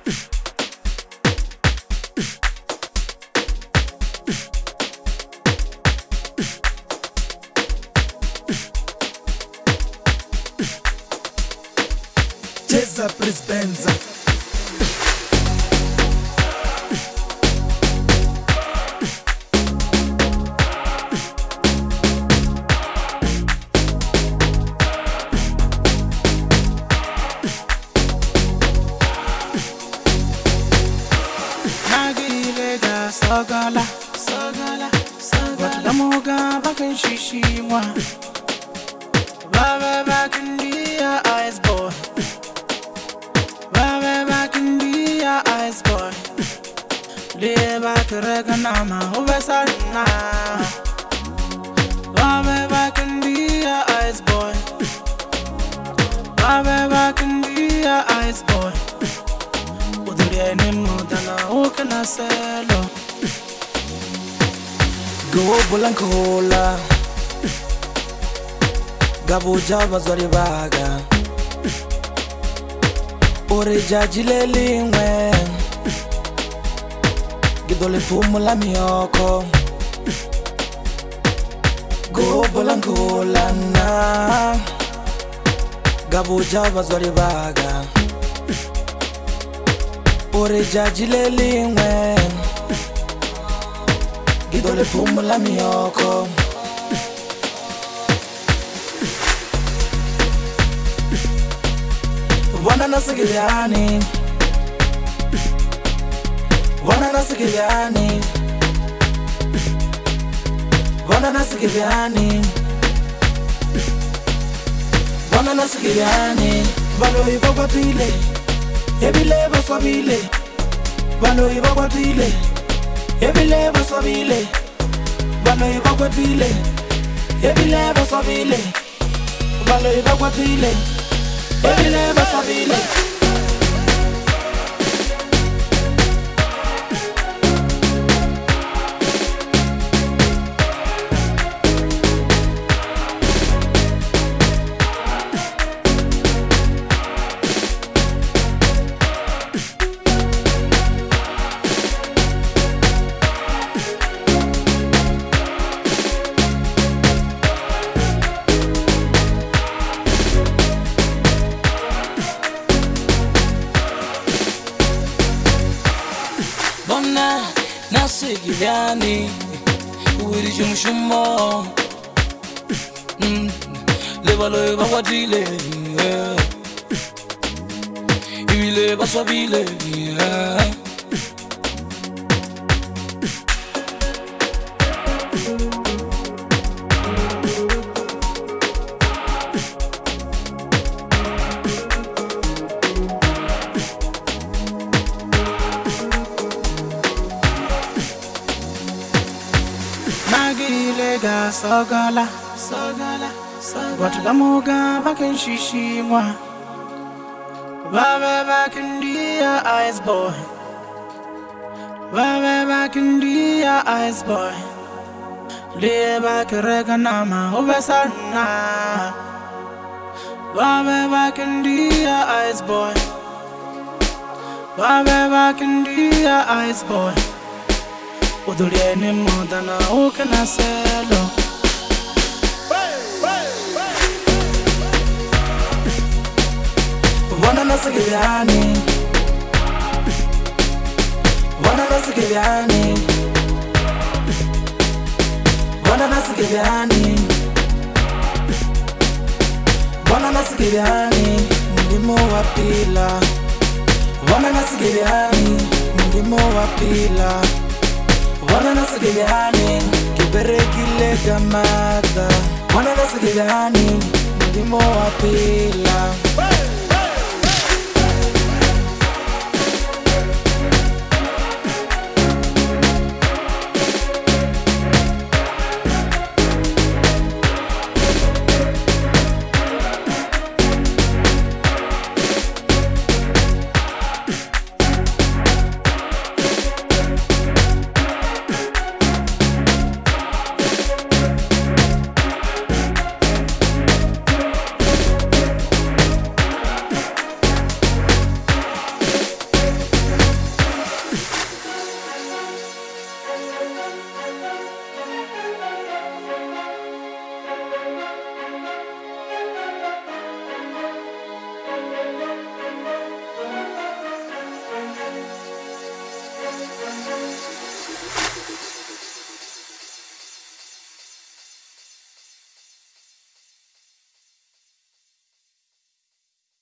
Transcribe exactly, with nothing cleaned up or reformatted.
Cheza Prisbenza. Nagilega sogala, sogala, sogala. Lamuga bakin shishimwa. Baba back in the eyes, boy. Baba back in the eyes, boy. Lay back reganama, ubesana. Baba back in the eyes, boy. Baba back in the eyes, boy. Udurene mudana ukana selo. Go Bulancola. Gabuja bazwari baga Oreja jilelingwe Gidole fumula miyoko Go Bulancola na Gabuja bazwari baga Oreja jilelingwe Gidole fumula miyoko Wana nasigiliani Wana nasigiliani Wana nasigiliani Wana nasigiliani Valo iba kwa tuile Ebile baswabile Valo iba kwa tuile Ebile baswabile Valo iba kwa tuile Ebile baswabile Valo iba kwa tuile Ebile baswabile Bona nasigiliani Uwiri jumshumo Levalo iba wadile Ibile baswabile Nagilega sogala, sogala, sogala. Watulamuga bakin shishimwa. Baba back in the eyes, boy. Baba back in the eyes, boy. Lay back reganama ubesana. Baba back in the eyes, boy. Baba back in the eyes, boy. Udurene mudana ukana selo. Wana nasigiliani Wana nasigiliani Wana nasigiliani Wana nasigiliani Ndimo wapila Wana nasigiliani Ndimo wapila Wana nasigiliani Kiberekile gamata Wana nasigiliani Ndimo wapila